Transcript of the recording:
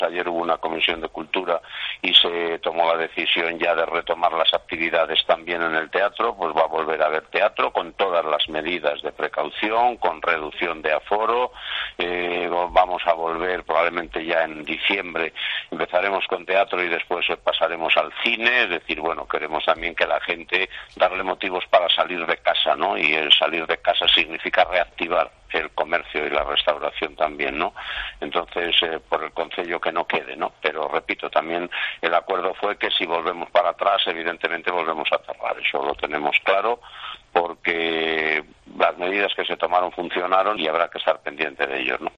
Ayer hubo una comisión de cultura y se tomó la decisión ya de retomar las actividades también en el teatro. Pues va a volver a haber teatro con todas las medidas de precaución, con reducción de aforo. Vamos a volver probablemente ya en diciembre. Empezaremos con teatro y después pasaremos al cine. Es decir, bueno, queremos también que la gente darle motivos para salir de casa, ¿no? Y el salir de casa significa reactivar el comercio y la restauración también, ¿no? Entonces, por el concello que no quede, ¿no? Pero repito, también el acuerdo fue que si volvemos para atrás, evidentemente volvemos a cerrar. Eso lo tenemos claro, porque las medidas que se tomaron funcionaron y habrá que estar pendiente de ellos, ¿no?